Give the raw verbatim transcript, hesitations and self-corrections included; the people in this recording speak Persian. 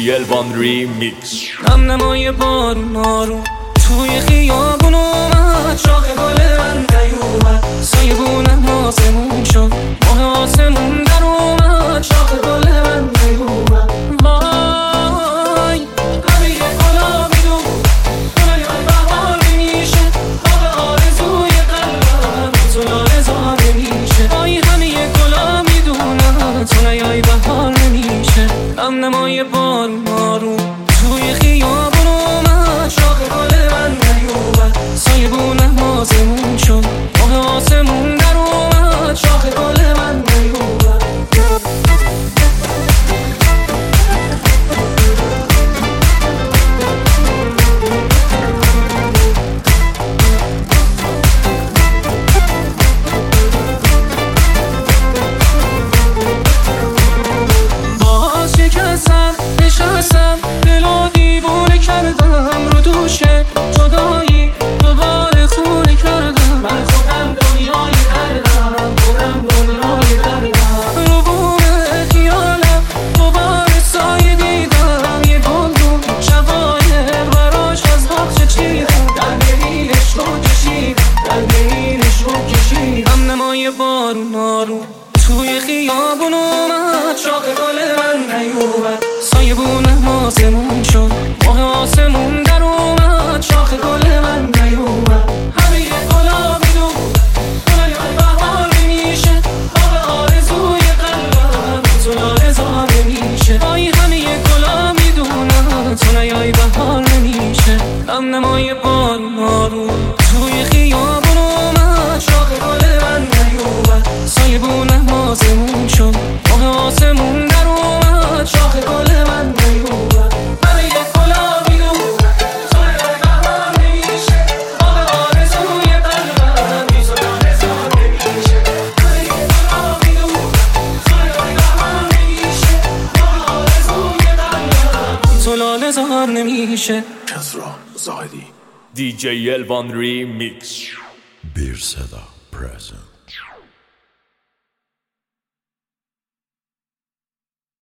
الوان ریمیکس. هم نمای بارون آروم توی خیابون اومد، شاخ گل من نیومد، سایه بونم آسمون شد، ماه آسمون در اومد، شاخ گل من نیومد. وای همه یه گلابی دو گلای بهار میشه، آب آرزوی قلبم تو لاله زار میشه. وای همه یه گلابی دونم تو نیای بهار نمیشه. هم نمای بارون آروم توی خیابون اومد، شاخ گل من نیومد، سایه بونم آسمون شد، ماه آسمون در اومد، شاخ گل من نیومد. باز شکستم نشستم دل و دیوونه کردم رو دوشه جدایی دوباره خونه کردم. من خودم دنیای دردم، خودم دنیای دردم، رو بوم خیالم دوباره سایه دیدم، یه گلدون شبایه براش از باغچه چیدم، در دلینش رو کشیدم، در دلینش رو کشیدم. هم نمای بارون آروم توی خیابون اومد، شاخ گل من نیومد، سایه بونم آسمون شد، ماه آسمون در اومد، شاخ گل من نیومد. همه یه گلابی دو گلای بهار میشه، آب آرزوی قلبم تو لاله زار میشه. وای همه یه گلابی دونم تو نیای بهار نمیشه. هم نمای بارون آروم توی خیابون اومد، شاخ گل من نیومد، سایه بونم آسمون شد، ماه آسمون در اومد، شاخ گل من نیومد. همه یه گلابی دو گلای بهار میشه، آب آرزوی قلبم تو لاله زار نمیشه. همه یه گلابی دو گلای بهار میشه، آب آرزوی قلبم تو لاله زار نمیشه. کسرا زاهدی دی جی الوان ریمیکس. bir seda present.